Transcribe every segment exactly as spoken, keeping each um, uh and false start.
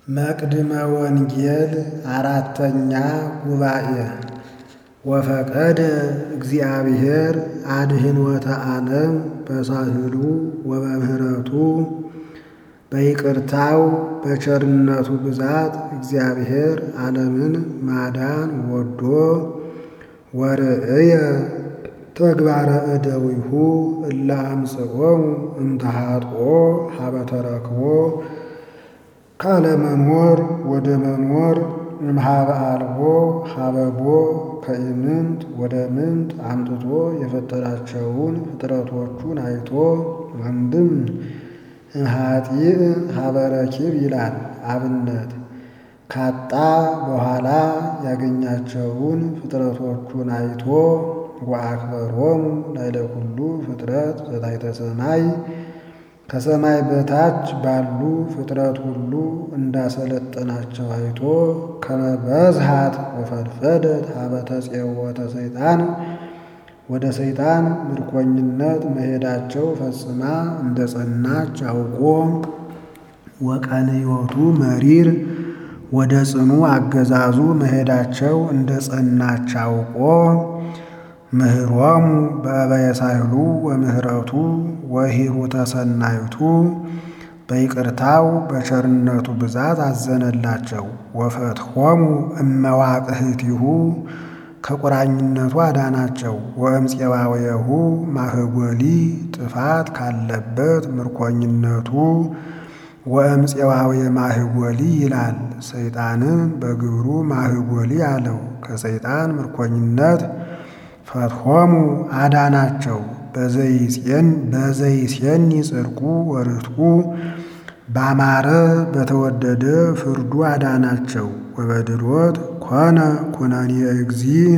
መቅድመ ወንጌል አራተኛ ጉባኤ ወፈቀደ እግዚአብሔር አድኅኖተ ዓለም በሳህሉ ወበምህረቱ በይቅርታው በቸርነቱ ብዛት እግዚአብሔር ዓለምን ማዳን ወዶ ወርእየ ተግባረ እደዊሁ እለ አምጽኦሙ እምተኃጥኦ ሀበ ተረክቦ ካለመኖር ወደ መኖር እምኀበ አልቦ ሀበቦ ከኢምንት ወደ ምንት አምጥቶ የፈጠራቸውን ፍጥረቶቹን አይቶ አንድም እምኀጢእ ሀበ ረኪብ ይላል። አብነት ካጣ በኋላ ያገኛቸውን ፍጥረቶቹን አይቶ ወአክበሮሙ ላዕለ ኩሉ ፍጥረት ዘታሕተ ሰማይ ከሰማይ በታች ባሉ ፍጥረት ሁሉ እንዳሰለጠናቸው አይቶ ከመ በዝሃት ወፈድፈደት ሀበ ተፄውዖተ ሰይጣን ወደ ሰይጣን ምርኮኝነት መሄዳቸው ፈጽማ እንደ ጸናች አውቆ ወቀንዮቱ መሪር ወደ ጽኑ አገዛዙ መሄዳቸው እንደ ጸናች አውቆ ምህሮሙ በአበየ ሳህሉ ወምህረቱ ወሂሩተ ሰናይቱ በይቅርታው በቸርነቱ ብዛት አዘነላቸው። ወፈትሖሙ እመዋቅህቲሁ ከቁራኝነቱ አዳናቸው። ወእምፄባውየሁ ማህጎሊ ጥፋት ካለበት ምርኮኝነቱ ወእምፄባውየ ማህጎሊ ይላል። ሰይጣንን በግብሩ ማህጎሊ አለው። ከሰይጣን ምርኮኝነት ፈትሖሙ አዳናቸው። በዘይሴኒ ጽድቁ ወርትቁ ባማረ በተወደደ ፍርዱ አዳናቸው። ወበድሎት ኮነ ኩነኔ እግዚእ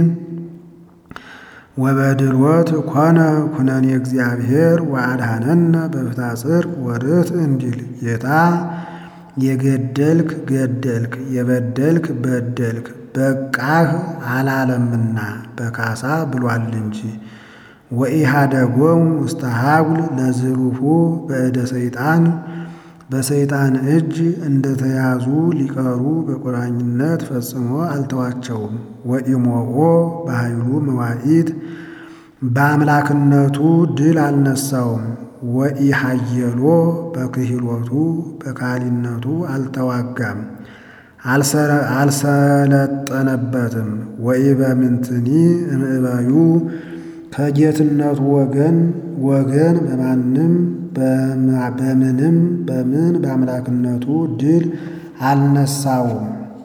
ወበድሎት ኮነ ኩነኔ እግዚአብሔር ወአድኀነነ በፍትሐ ጽድቅ ወርትዕ እንዲል ጌታ የገደልክ ገደልክ የበደልክ በደልክ በቃህ አላለምና በካሳ ብሏል እንጂ። ወኢሃደጎሙ ውስተ ሀጉል ለዝሩፉ በእደ ሰይጣን በሰይጣን እጅ እንደተያዙ ሊቀሩ በቁራኝነት ፈጽሞ አልተዋቸውም። ወኢሞኦ በኃይሉ መዋኢት በአምላክነቱ ድል አልነሳውም። ወኢሃየሎ በክህሎቱ በካህሊነቱ አልተዋጋም አልሰለጠነበትም። ወኢበምንትኒ እምዕበዩ ከጌትነቱ ወገን ወገን በማንም በምንም በምን በአምላክነቱ ድል አልነሳውም።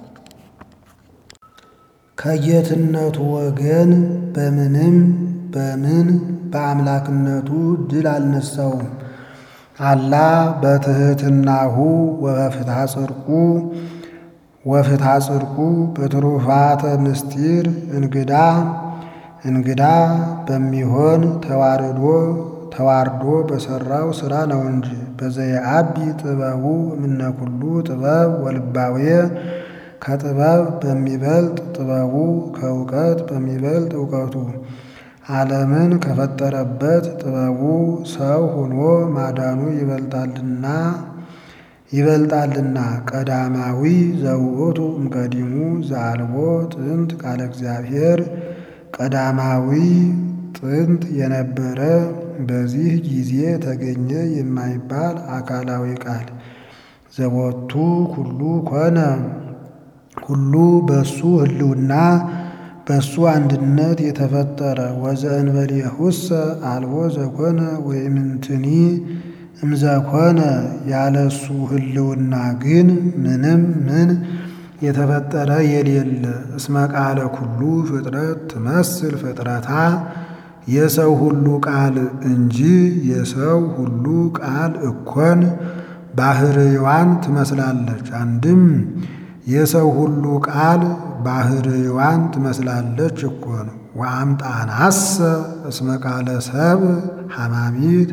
ከጌትነቱ ወገን በምንም በምን በአምላክነቱ ድል አልነሳውም። አላ በትሕትናሁ ወበፍትሐ ጽድቁ ወፍትሐ ጽድቁ በትሩፋተ ምስጢር እንግዳ እንግዳ በሚሆን ተዋርዶ ተዋርዶ በሠራው ሥራ ነው እንጂ። በዘየአቢ ጥበቡ እምነ ኩሉ ጥበብ ወልባዌ ከጥበብ በሚበልጥ ጥበቡ ከእውቀት በሚበልጥ እውቀቱ ዓለምን ከፈጠረበት ጥበቡ ሰው ሆኖ ማዳኑ ይበልጣልና ይበልጣልና ቀዳማዊ ዘውእቱ እምቀዲሙ ዘአልቦ ጥንት ቃለ እግዚአብሔር ቀዳማዊ ጥንት የነበረ በዚህ ጊዜ ተገኘ የማይባል አካላዊ ቃል ዘቦቱ ሁሉ ኮነ ሁሉ በሱ ህልውና በሱ አንድነት የተፈጠረ ወዘእንበሌሁሰ አልቦ ዘኮነ ወኢምንትኒ እምዘኮነ ያለሱ ህልውና ግን ምንም ምን የተፈጠረ የሌለ። እስመ ቃለ ኩሉ ፍጥረት ትመስል ፍጥረታ የሰው ሁሉ ቃል እንጂ የሰው ሁሉ ቃል እኮን ባህርይዋን ትመስላለች። አንድም የሰው ሁሉ ቃል ባህርይዋን ትመስላለች እኮን። ወአምጣናሰ እስመ ቃለ ሰብእ ሐማሚት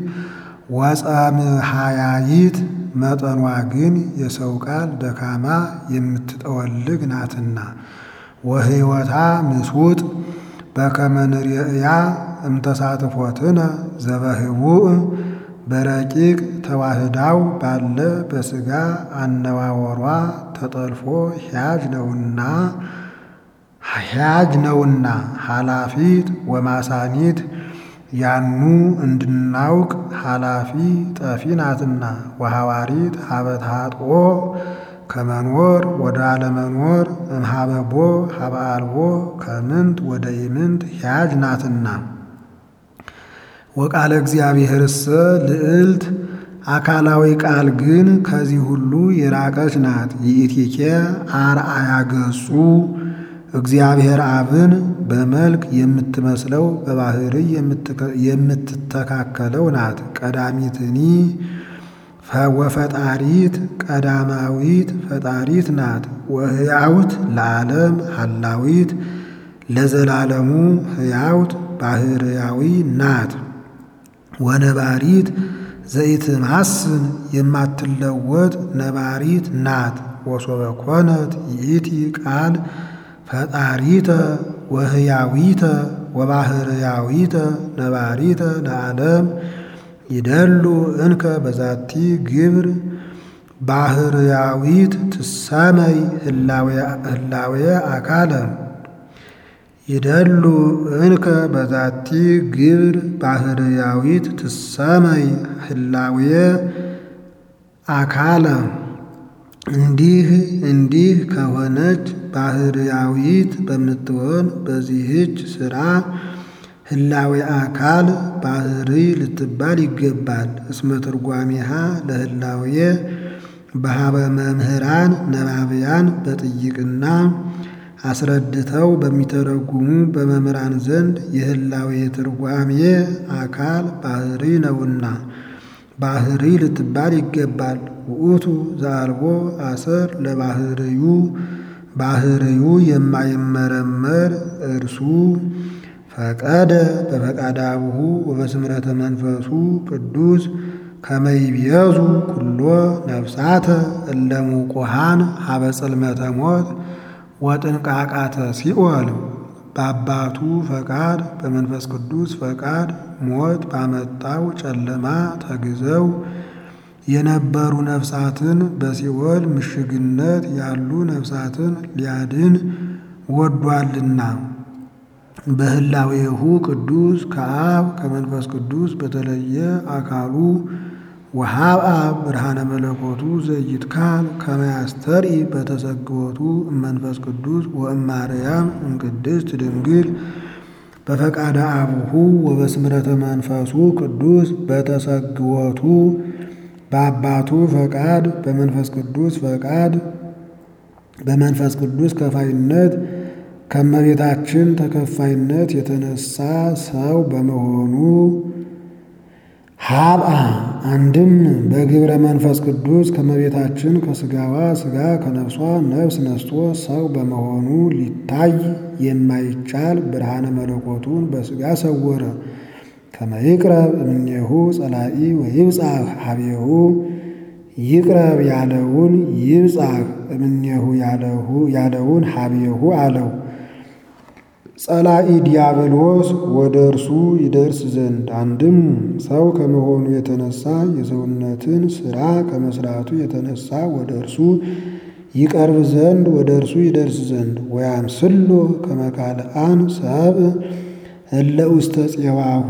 ወጸምሃያይት መጠኗ ግን የሰው ቃል ደካማ የምትጠወልግ ናትና። ወሕይወታ ምስውጥ በከመ ንርእያ እምተሳትፎትነ ዘበህቡእ በረቂቅ ተዋህዳው ባለ በሥጋ አነዋወሯ ተጠልፎ ሕያጅ ነውና ሕያጅ ነውና ኃላፊት ወማሳኒት ያኑ እንድናውቅ ኃላፊ ጠፊ ናትና ወሐዋሪት ሀበት ሀጥኦ ከመኖር ወደ አለመኖር እምኀበቦ ሀበ አልቦ ከምንት ወደ ይምንት ሕያጅ ናትና ወቃለ እግዚአብሔርሰ ልዕልት አካላዊ ቃል ግን ከዚህ ሁሉ የራቀች ናት። ይእቲኬ አርአያ ገጹ እግዚአብሔር አብን በመልክ የምትመስለው በባህርይ የምትተካከለው ናት። ቀዳሚትኒ ወፈጣሪት ቀዳማዊት ፈጣሪት ናት። ወሕያውት ለዓለም ሀላዊት ለዘላለሙ ሕያውት ባህርያዊ ናት። ወነባሪት ዘይትማስን የማትለወጥ ነባሪት ናት። ወሶበ ኮነት ይእቲ ቃል ፈጣሪተ ወሕያዊተ ወባህርያዊተ ነባሪተ ለዓለም ይደሉ እንከ በዛቲ ግብር ባህርያዊት ትሰመይ ህላዌ አካለ ይደሉ እንከ በዛቲ ግብር ባህርያዊት ትሰመይ ህላዌ አካለ እንዲህ እንዲህ ከሆነች ባህርያዊት በምትሆን በዚህች ሥራ ህላዌ አካል ባህሪ ልትባል ይገባል። እስመ ትርጓሜሃ ለህላዌ በሀበ መምህራን ነባብያን በጥይቅና አስረድተው በሚተረጉሙ በመምህራን ዘንድ የህላዌ ትርጓሜ አካል ባህሪ ነውና ባህሪ ልትባል ይገባል። ውእቱ ዘአልቦ አሰር ለባህርዩ ባህርዩ የማይመረመር እርሱ ፈቀደ በፈቃዳብሁ ወበስምረተ መንፈሱ ቅዱስ ከመይቤዙ ኩሎ ነፍሳተ እለሙቁሃን ሀበ ጽልመተ ሞት ወጥንቃቃተ ሲኦል በአባቱ ፈቃድ በመንፈስ ቅዱስ ፈቃድ ሞት ባመጣው ጨለማ ተግዘው የነበሩ ነፍሳትን በሲኦል ምሽግነት ያሉ ነፍሳትን ሊያድን ወዷልና በህላዌሁ ቅዱስ ከአብ ከመንፈስ ቅዱስ በተለየ አካሉ ወሀብአ ብርሃነ መለኮቱ ዘይትካል ከመ ያስተርኢ በተሰግወቱ እመንፈስ ቅዱስ ወእማርያም እምቅድስት ድንግል በፈቃደ አቡሁ ወበስምረተ መንፈሱ ቅዱስ በተሰግወቱ በአባቱ ፈቃድ በመንፈስ ቅዱስ ፈቃድ በመንፈስ ቅዱስ ከፋይነት ከመቤታችን ተከፋይነት የተነሳ ሰው በመሆኑ ሀብአ አንድም በግብረ መንፈስ ቅዱስ ከመቤታችን ከስጋዋ ስጋ ከነፍሷ ነፍስ ነስቶ ሰው በመሆኑ ሊታይ የማይቻል ብርሃነ መለኮቱን በስጋ ሰወረ። ከመ ይቅረብ እምኔሁ ጸላኢ ወይብጻሕ ሀቤሁ ይቅረብ ያለውን ይብጻሕ እምኔሁ ያለውን ሀቤሁ አለው። ጸላኢ ዲያብሎስ ወደ እርሱ ይደርስ ዘንድ አንድም ሰው ከመሆኑ የተነሳ የሰውነትን ሥራ ከመስራቱ የተነሳ ወደ እርሱ ይቀርብ ዘንድ ወደ እርሱ ይደርስ ዘንድ ወያምስሎ ከመ ካልአን ሰብእ እለ ውስተ ፄዋሁ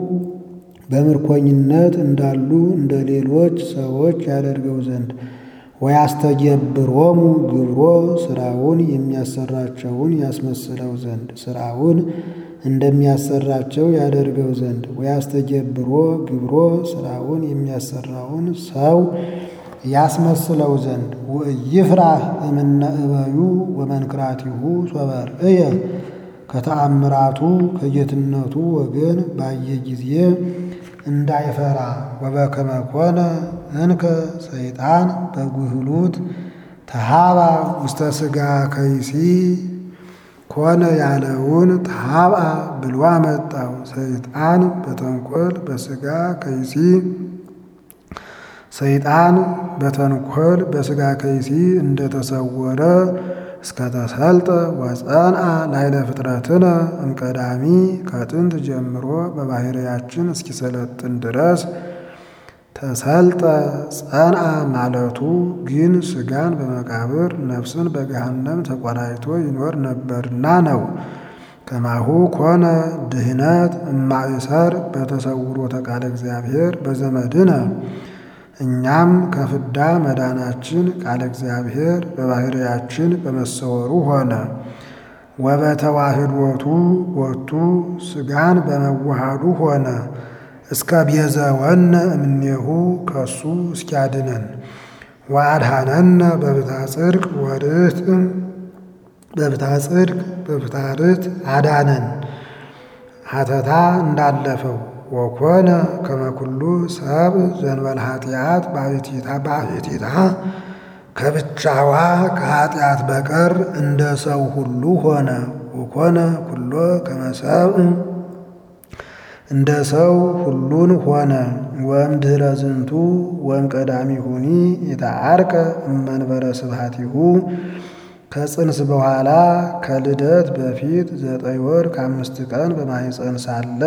በምርኮኝነት እንዳሉ እንደ ሌሎች ሰዎች ያደርገው ዘንድ ወያስተገብሮሙ ግብሮ ስራውን የሚያሰራቸውን ያስመስለው ዘንድ ስራውን እንደሚያሰራቸው ያደርገው ዘንድ ወያስተገብሮ ግብሮ ስራውን የሚያሰራውን ሰው ያስመስለው ዘንድ ወይፍራህ እምነ እበዩ ወመንክራቲሁ ሶበርእየ ከተአምራቱ ከጌትነቱ ወገን ባየ ጊዜ እንዳይፈራ ወበከመ ኮነ እንከ ሰይጣን በጉህሉት ተሃባ ውስተ ሥጋ ከይሲ ኮነ ያለውን ተሃባ ብሎ አመጣው። ሰይጣን በተንኮል በሥጋ ከይሲ ሰይጣን በተንኮል በሥጋ ከይሲ እንደተሰወረ እስከ ተሰልጠ ወጸንአ ላይለ ፍጥረትነ እምቀዳሚ ከጥንት ጀምሮ በባህርያችን እስኪሰለጥን ድረስ ተሰልጠ ጸንዐ ማለቱ ግን ሥጋን በመቃብር ነፍስን በገሃነም ተቆራኝቶ ይኖር ነበርና ነው። ከማሁ ኮነ ድህነት እማእሰር በተሰውሮተ ቃለ እግዚአብሔር በዘመድነ። እኛም ከፍዳ መዳናችን ቃለ እግዚአብሔር በባሕርያችን በመሰወሩ ሆነ። ወበተዋህዶቱ ቦቱ ሥጋን በመዋሃዱ ሆነ። እስከ ቤዘወነ እምኔሁ ከሱ እስኪያድነን። ወአድኀነነ በብታ ጽድቅ ወርትዕ በብታ ጽድቅ በብታ ርትዕ አዳነን። ሀተታ እንዳለፈው ወኮነ ከመ ኩሉ ሰብእ ዘእንበለ ኃጢአት ባሕቲታ ባሕቲታ ከብቻዋ ከኃጢአት በቀር እንደ ሰው ሁሉ ሆነ። ወኮነ ኩሎ ከመ ሰብእ እንደ ሰው ሁሉን ሆነ። ወእምድኅረ ዝንቱ ወእምቀዳሚሁኒ ኢተዓርቀ እመንበረ ስብሐቲሁ ከጽንስ በኋላ ከልደት በፊት ዘጠኝ ወር ከአምስት ቀን በማኅፀን ሳለ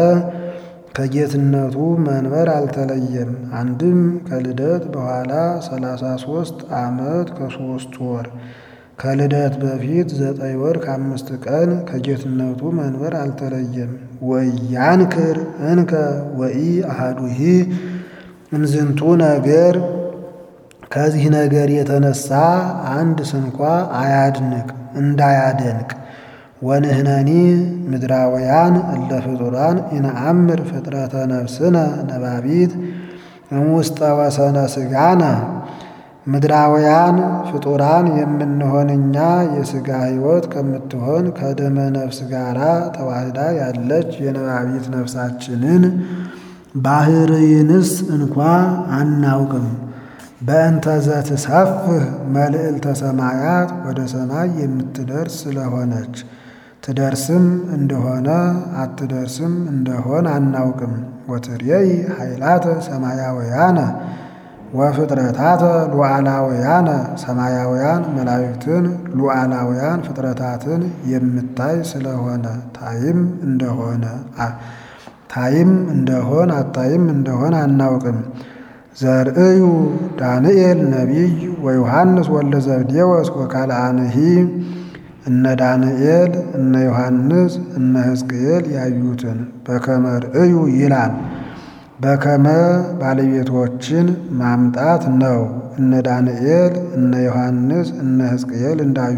ከጌትነቱ መንበር አልተለየም። አንድም ከልደት በኋላ ሰላሳ ሦስት ዓመት ከሦስት ወር ከልደት በፊት ዘጠኝ ወር ከአምስት ቀን ከጌትነቱ መንበር አልተለየም። ወኢያንክር እንከ ወኢ አሐዱሂ እምዝንቱ ነገር ከዚህ ነገር የተነሳ አንድ ስንኳ አያድንቅ እንዳያደንቅ። ወንሕነኒ ምድራውያን እለ ፍጡራን ኢነአምር ፍጥረተ ነፍስነ ነባቢት እምውስጠ ወሰነ ሥጋነ። ምድራውያን ፍጡራን የምንሆን እኛ የሥጋ ሕይወት ከምትሆን ከደመ ነፍስ ጋራ ተዋህዳ ያለች የነባቢት ነፍሳችንን ባሕርይንስ እንኳ አናውቅም። በእንተ ዘትሰፍህ መልዕልተ ሰማያት ወደ ሰማይ የምትደርስ ስለሆነች ትደርስም እንደሆነ አትደርስም እንደሆን አናውቅም። ወትሬይ ኃይላተ ሰማያውያነ ወፍጥረታተ ሉዓላውያነ ሰማያውያን መላእክትን ሉዓላውያን ፍጥረታትን የምታይ ስለሆነ ታይም እንደሆነ ታይም እንደሆን አታይም እንደሆን አናውቅም። ዘርእዩ ዳንኤል ነቢይ ወዮሐንስ ወልደ ዘብዴዎስ ወካልአንሂ እነ ዳንኤል እነ ዮሐንስ እነ ሕዝቅኤል ያዩትን በከመ ርእዩ ይላል። በከመ ባለቤቶችን ማምጣት ነው። እነ ዳንኤል እነ ዮሐንስ እነ ሕዝቅኤል እንዳዩ።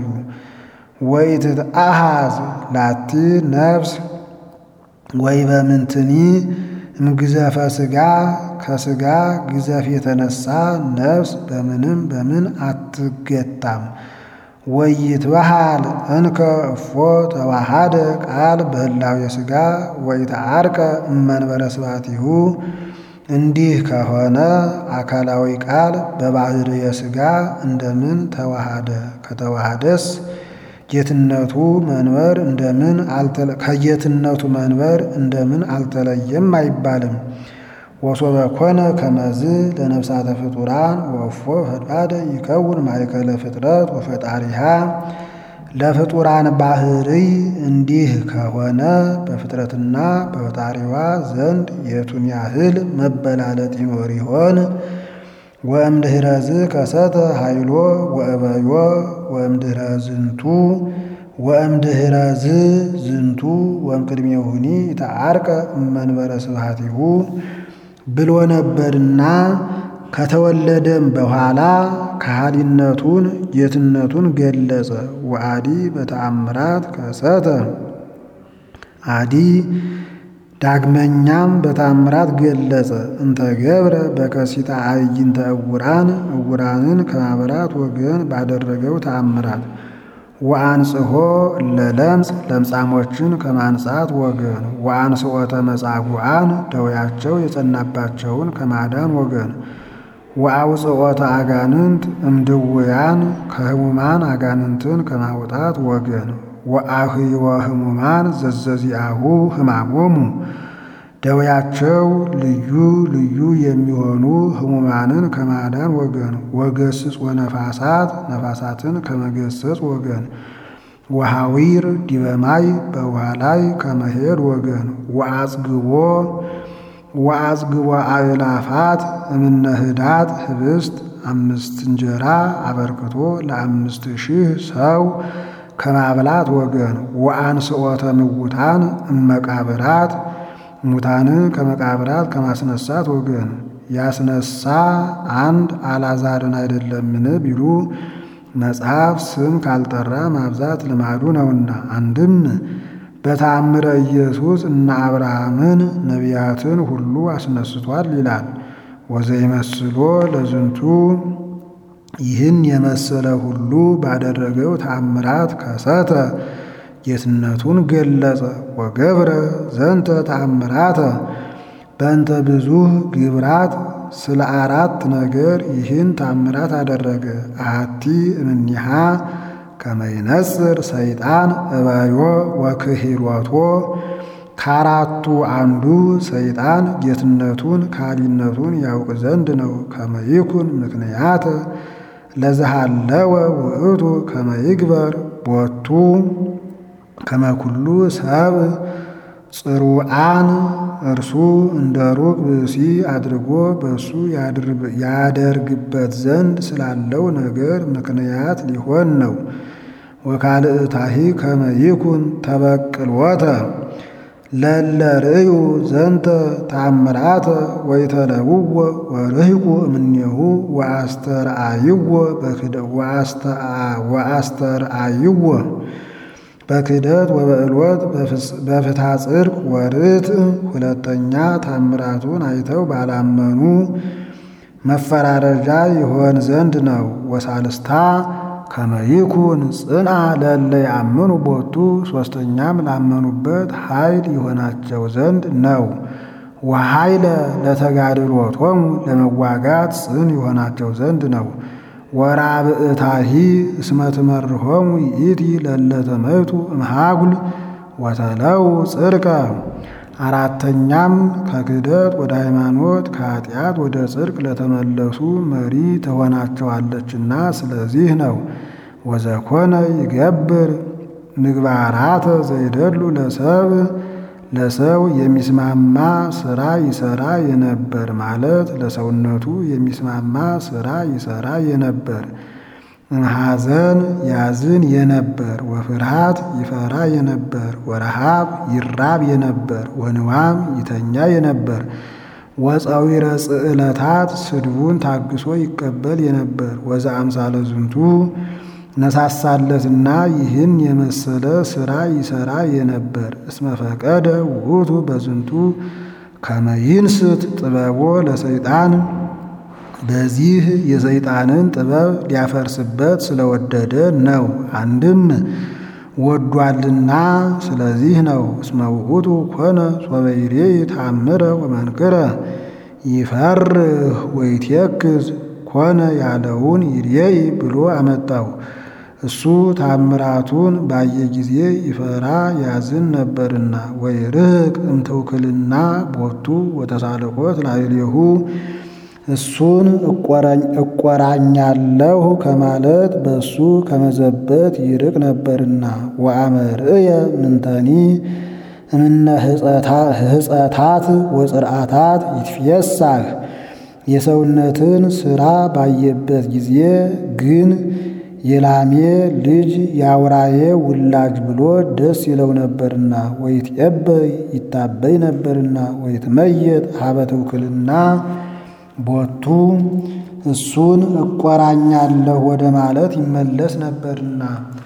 ወኢትትአሐዝ ላቲ ነፍስ ወይበምንትኒ እምግዘፈ ሥጋ ከሥጋ ግዘፍ የተነሳ ነፍስ በምንም በምን አትገታም። ወይትበሃል እንከ እፎ ተዋሃደ ቃል በህላዌ ሥጋ ወኢተዓርቀ እመንበረ ስብሐቲሁ። እንዲህ ከሆነ አካላዊ ቃል በባሕርየ ሥጋ እንደምን ተዋሃደ? ከተዋሃደስ ጌትነቱ መንበር እንደምን ከጌትነቱ መንበር እንደምን አልተለየም አይባልም። ወሶበ ኮነ ከመዝ ለነፍሳተ ፍጡራን ወእፎ ፈድፋደ ይከውን ማእከለ ፍጥረት ወፈጣሪሃ። ለፍጡራን ባሕርይ እንዲህ ከሆነ በፍጥረትና በፈጣሪዋ ዘንድ የቱን ያህል መበላለጥ ይኖር ይሆን? ወእምድኅረዝ ከሰተ ኃይሎ ወእበዮ ወእምድኅረ ዝንቱ ወእምድኅረዝ ዝንቱ ወእምቅድሜሁኒ ይተዓርቀ እመንበረ ስብሐቲሁ ብሎ ነበርና ከተወለደም በኋላ ከሃሊነቱን ጌትነቱን ገለጸ። ወአዲ በተአምራት ከሰተ አዲ ዳግመኛም በተአምራት ገለጸ። እንተ ገብረ በከሲተ አዕይንተ ዕውራን ዕውራንን ከማብራት ወገን ባደረገው ተአምራት። ወአንጽሖ ለለምጽ ለምጻሞችን ከማንጻት ወገን። ወአንስኦተ መጻጉዓን ደዌያቸው የጸናባቸውን ከማዳን ወገን። ወአውጽኦተ አጋንንት እምድውያን ከሕሙማን አጋንንትን ከማውጣት ወገን። ወአህይወ ሕሙማን ዘዘዚአሁ ሕማሞሙ ደዌያቸው ልዩ ልዩ የሚሆኑ ሕሙማንን ከማዳን ወገን። ወገስጽ ወነፋሳት ነፋሳትን ከመገሰጽ ወገን። ወሐዊር ዲበ ማይ በውሃ ላይ ከመሄድ ወገን። ወአጽግቦ ወአዝግቦ አእላፋት እምነ ህዳጥ ህብስት አምስት እንጀራ አበርክቶ ለአምስት ሺህ ሰው ከማብላት ወገን ወአንስኦተ ምውታን እመቃብራት ሙታንን ከመቃብራት ከማስነሳት ወገን ያስነሳ አንድ አልዓዛርን አይደለምን ቢሉ መጽሐፍ ስም ካልጠራ ማብዛት ልማዱ ነውና። አንድም በተአምረ ኢየሱስ እነ አብርሃምን ነቢያትን ሁሉ አስነስቷል ይላል። ወዘይመስሎ ለዝንቱ ይህን የመሰለ ሁሉ ባደረገው ተአምራት ከሰተ ጌትነቱን ገለጸ። ወገብረ ዘንተ ተአምራተ በእንተ ብዙ ግብራት ስለ አራት ነገር ይህን ተአምራት አደረገ። አሐቲ እምኔሃ ከመ ይነጽር ሰይጣን እባዮ ወክሂሎቶ ከአራቱ አንዱ ሰይጣን ጌትነቱን ካሊነቱን ያውቅ ዘንድ ነው። ከመ ይኩን ምክንያተ ለዘሃለወ ውእቱ ከመ ይግበር ቦቱ ከመ ኩሉ ሰብ ጽሩዓን እርሱ እንደ ሩቅ ብእሲ አድርጎ በእሱ ያደርግበት ዘንድ ስላለው ነገር ምክንያት ሊሆን ነው። ወካልእታሂ ከመ ይኩን ተበቅልወተ ለለ ርእዩ ዘንተ ተአምራተ ወይተለውዎ ወርህቁ እምኔሁ ወአስተርአይዎ ወአስተርአይዎ በክህደት ወበዕልወት በፍትሐ ጽድቅ ወርት ሁለተኛ ታምራቱን አይተው ባላመኑ መፈራረጃ ይሆን ዘንድ ነው። ወሳልስታ ከመ ይኩን ጽንዓ ለእለ ያምኑ ቦቱ ሶስተኛም ላመኑበት ኃይል ይሆናቸው ዘንድ ነው። ወኃይለ ለተጋድሎቶሙ ለመዋጋት ጽን ይሆናቸው ዘንድ ነው። ወራብእታሂ እስመ ትመርሖሙ ይእቲ ለእለ ተመይቱ እምሃጉል ወተለው ጽድቀ አራተኛም ከክህደት ወደ ሃይማኖት ከኃጢአት ወደ ጽድቅ ለተመለሱ መሪ ትሆናቸዋለችና ስለዚህ ነው። ወዘኮነ ይገብር ምግባራተ ዘይደሉ ለሰብ ለሰው የሚስማማ ስራ ይሰራ የነበር ማለት ለሰውነቱ የሚስማማ ስራ ይሰራ የነበር። ሐዘን ያዝን የነበር ወፍርሃት ይፈራ የነበር ወረሃብ ይራብ የነበር ወንዋም ይተኛ የነበር ወፀዊረ ጽዕለታት ስድቡን ታግሶ ይቀበል የነበር ወዘ አምሳለ ዝንቱ ነሳሳለትና ይህን የመሰለ ስራ ይሰራ የነበር። እስመ ፈቀደ ውእቱ በዝንቱ ከመ ይንስት ጥበቦ ለሰይጣን በዚህ የሰይጣንን ጥበብ ሊያፈርስበት ስለወደደ ነው። አንድም ወዷልና ስለዚህ ነው። እስመ ውእቱ ኮነ ሶበ ይሬኢ ተአምረ ወመንክረ ይፈርህ ወይትየክዝ ኮነ ያለውን ይሬኢ ብሎ አመጣው። እሱ ታምራቱን ባየ ጊዜ ይፈራ ያዝን ነበርና። ወይርህቅ እምትውክልና ቦቱ ወተሳልቆት ላዕሌሁ እሱን እቆራኛለሁ ከማለት በእሱ ከመዘበት ይርቅ ነበርና። ወአመርእየ ምንተኒ እምነ ህጸታት ወጽርዓታት ይትፌሳህ የሰውነትን ሥራ ባየበት ጊዜ ግን የላሜ ልጅ የአውራዬ ውላጅ ብሎ ደስ ይለው ነበርና። ወይትዔበይ ይታበይ ነበርና። ወይትመየጥ ሀበ ትውክልና ቦቱ እሱን እቆራኛለሁ ወደ ማለት ይመለስ ነበርና።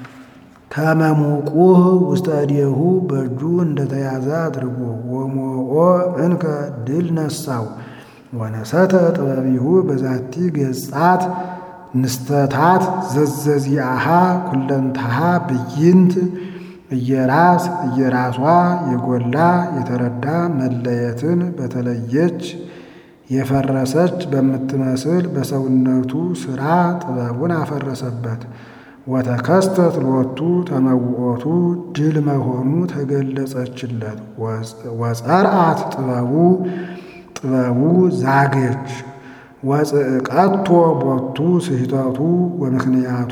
ከመሙቁህ ውስተ እዴሁ በእጁ እንደተያዘ አድርጎ ወሞኦ እንከ ድል ነሳው። ወነሰተ ጥበቢሁ በዛቲ ገጻት ንስተታት ዘዘዚአሃ ኩለንታሃ ብይንት እየራስ እየራሷ የጎላ የተረዳ መለየትን በተለየች የፈረሰች በምትመስል በሰውነቱ ሥራ ጥበቡን አፈረሰበት። ወተከስተት ሎቱ ተመውኦቱ ድል መሆኑ ተገለጸችለት። ወጸርአት ጥበቡ ጥበቡ ዛገች። ወጽዕቀቶ ቦቱ ስሕተቱ ወምክንያቱ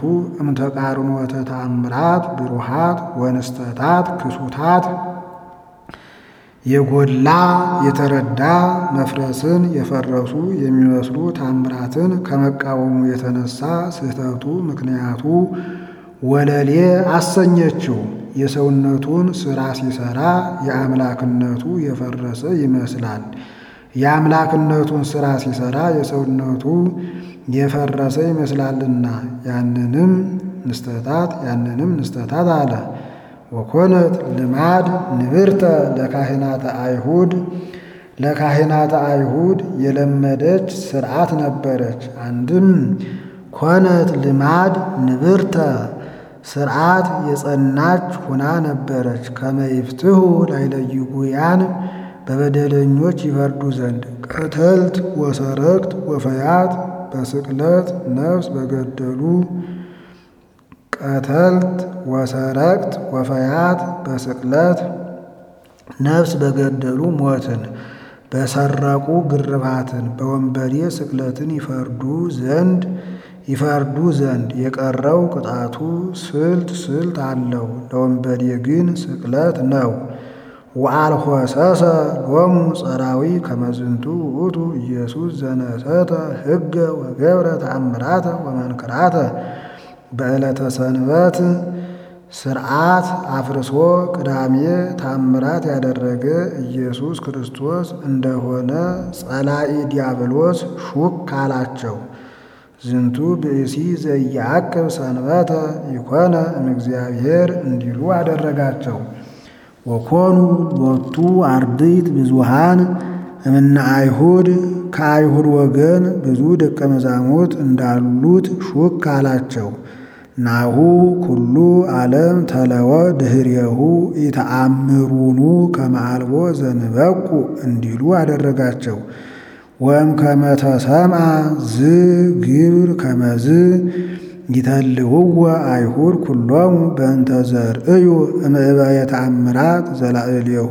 እምተቃርኖተ ተአምራት ብሩሃት ወንስተታት ክሱታት የጎላ የተረዳ መፍረስን የፈረሱ የሚመስሉ ታምራትን ከመቃወሙ የተነሳ ስህተቱ ምክንያቱ ወለሌ አሰኘችው። የሰውነቱን ሥራ ሲሰራ የአምላክነቱ የፈረሰ ይመስላል። የአምላክነቱን ሥራ ሲሰራ የሰውነቱ የፈረሰ ይመስላልና ያንንም ንስተታት ያንንም ንስተታት አለ። ወኮነት ልማድ ንብርተ ለካህናተ አይሁድ ለካህናተ አይሁድ የለመደች ሥርዓት ነበረች። አንድም ኮነት ልማድ ንብርተ ሥርዓት የጸናች ሁና ነበረች። ከመይፍትሁ ላይለይጉያን በበደለኞች ይፈርዱ ዘንድ ቀተልት ወሰረቅት ወፈያት በስቅለት ነፍስ በገደሉ ቀተልት ወሰረቅት ወፈያት በስቅለት ነፍስ በገደሉ ሞትን በሰረቁ ግርፋትን በወንበዴ ስቅለትን ይፈርዱ ዘንድ ይፈርዱ ዘንድ የቀረው ቅጣቱ ስልት ስልት አለው። ለወንበዴ ግን ስቅለት ነው። ወአልሆሰሰ ሎሙ ጸራዊ ከመዝንቱ ውእቱ ኢየሱስ ዘነሰተ ሕገ ወገብረ ተአምራተ ወመንክራተ በዕለተ ሰንበት ሥርዓት አፍርሶ ቅዳሜ ታምራት ያደረገ ኢየሱስ ክርስቶስ እንደሆነ ጸላኢ ዲያብሎስ ሹክ አላቸው። ዝንቱ ብእሲ ዘያዕቅብ ሰንበተ ይኮነ እምእግዚአብሔር እንዲሉ አደረጋቸው። ወኮኑ ሎቱ አርድእት ብዙሃን እምነ አይሁድ ከአይሁድ ወገን ብዙ ደቀ መዛሙርት እንዳሉት ሹክ አላቸው። ናሁ ኩሉ ዓለም ተለወ ድኅሬሁ ኢተአምሩኑ ከመ አልቦ ዘንበቁ እንዲሉ አደረጋቸው። ወእም ከመ ተሰምዐ ዝ ግብር ከመዝ ይተልውወ አይሁድ ኩሎሙ በእንተ ዘርእዩ እምዕበየ ተአምራት ዘላዕሌሁ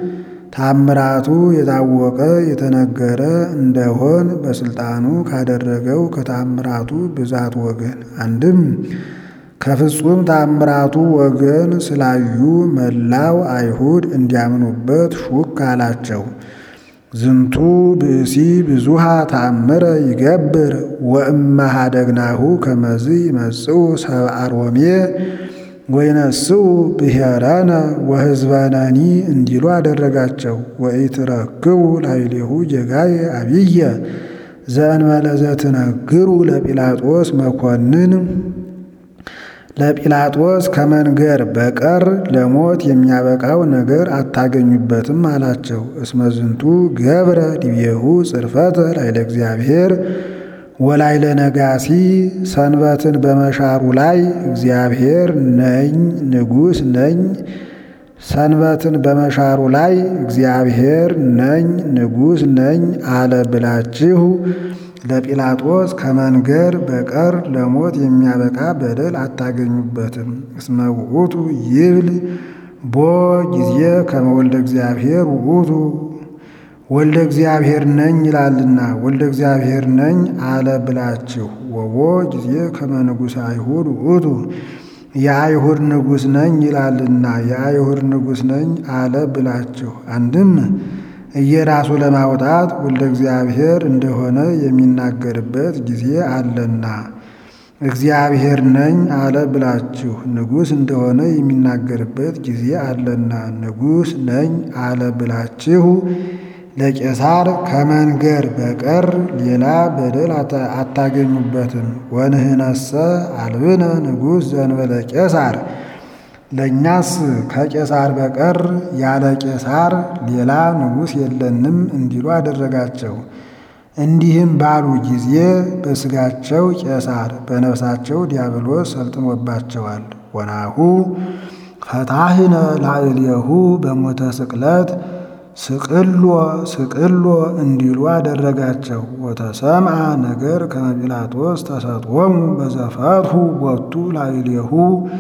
ታምራቱ የታወቀ የተነገረ እንደሆን በስልጣኑ ካደረገው ከታምራቱ ብዛት ወገን አንድም ከፍጹም ታምራቱ ወገን ስላዩ መላው አይሁድ እንዲያምኑበት ሹክ አላቸው። ዝንቱ ብእሲ ብዙሃ ተአምረ ይገብር ወእመሃደግናሁ ከመዝ ይመጽኡ ሰብአ ሮሜ ወይነስኡ ብሔረነ ወሕዝበነኒ እንዲሉ አደረጋቸው። ወኢትረክቡ ላዕሌሁ ጌጋዬ አብየ ዘእንበለ ዘትነግሩ ለጲላጦስ መኮንን ለጲላጦስ ከመንገር በቀር ለሞት የሚያበቃው ነገር አታገኙበትም አላቸው። እስመ ዝንቱ ገብረ ዲቤሁ ጽርፈተ ላዕለ እግዚአብሔር ወላዕለ ነጋሲ ሰንበትን በመሻሩ ላይ እግዚአብሔር ነኝ ንጉሥ ነኝ ሰንበትን በመሻሩ ላይ እግዚአብሔር ነኝ ንጉሥ ነኝ አለ ብላችሁ ለጲላጦስ ከመንገር በቀር ለሞት የሚያበቃ በደል አታገኙበትም። እስመ ውእቱ ይብል ቦ ጊዜ ከመ ወልደ እግዚአብሔር ውእቱ ወልደ እግዚአብሔር ነኝ ይላልና ወልደ እግዚአብሔር ነኝ አለ ብላችሁ ወቦ ጊዜ ከመ ንጉሠ አይሁድ ውእቱ የአይሁድ ንጉሥ ነኝ ይላልና የአይሁድ ንጉሥ ነኝ አለ ብላችሁ አንድም እየራሱ ለማውጣት ወልደ እግዚአብሔር እንደሆነ የሚናገርበት ጊዜ አለና እግዚአብሔር ነኝ አለ ብላችሁ ንጉሥ እንደሆነ የሚናገርበት ጊዜ አለና ንጉሥ ነኝ አለ ብላችሁ ለቄሳር ከመንገር በቀር ሌላ በደል አታገኙበትም። ወንህነሰ አልብነ ንጉሥ ዘእንበለ ቄሳር ለእኛስ ከቄሳር በቀር ያለ ቄሳር ሌላ ንጉሥ የለንም እንዲሉ አደረጋቸው። እንዲህም ባሉ ጊዜ በሥጋቸው ቄሳር በነፍሳቸው ዲያብሎስ ሰልጥኖባቸዋል። ወናሁ ፈታሕነ ላዕሌሁ በሞተ ስቅለት ስቅሎ ስቅሎ እንዲሉ አደረጋቸው። ወተሰምዐ ነገር ከመ ጲላጦስ ተሰጥዖሙ በዘፈትሑ ቦቱ ላዕሌሁ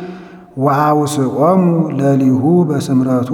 ወአውስዖሙ ለሊሁ በስምረቱ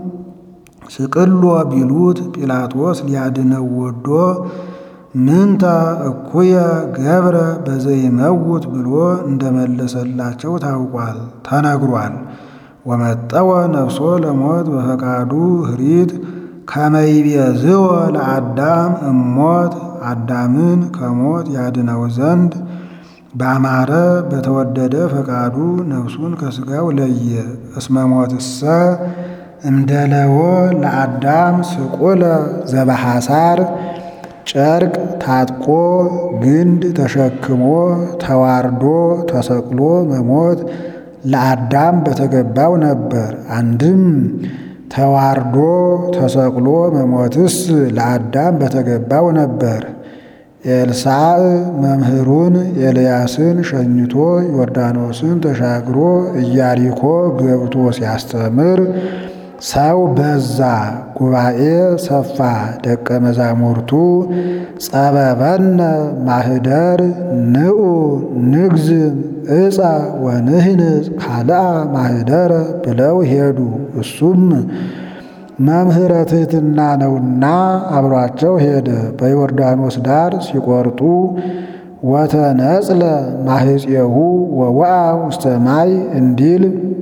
ስቅሎ ቢሉት ጲላጦስ ሊያድነው ወዶ ምንተ እኩየ ገብረ በዘይመውት ብሎ እንደመለሰላቸው ታውቋል ተነግሯል። ወመጠወ ነፍሶ ለሞት በፈቃዱ ህሪት ከመ ይቤዝዎ ለአዳም እሞት አዳምን ከሞት ያድነው ዘንድ ባማረ በተወደደ ፈቃዱ ነፍሱን ከሥጋው ለየ። እስመ ሞትሰ እምደለዎ ለአዳም ስቁለ ዘበሐሳር ጨርቅ ታጥቆ ግንድ ተሸክሞ ተዋርዶ ተሰቅሎ መሞት ለአዳም በተገባው ነበር። አንድም ተዋርዶ ተሰቅሎ መሞትስ ለአዳም በተገባው ነበር። ኤልሳዕ መምህሩን ኤልያስን ሸኝቶ ዮርዳኖስን ተሻግሮ ኢያሪኮ ገብቶ ሲያስተምር ሰው በዛ፣ ጉባኤ ሰፋ። ደቀ መዛሙርቱ ጸበበነ ማህደር ንዑ ንግዝም ዕፀ ወንህንጽ ካልአ ማህደረ ብለው ሄዱ። እሱም መምህረ ትሕትና ነውና አብሯቸው ሄደ። በዮርዳኖስ ዳር ሲቆርጡ ወተነጽለ ማህፄሁ ወወአ ውስተ ማይ እንዲል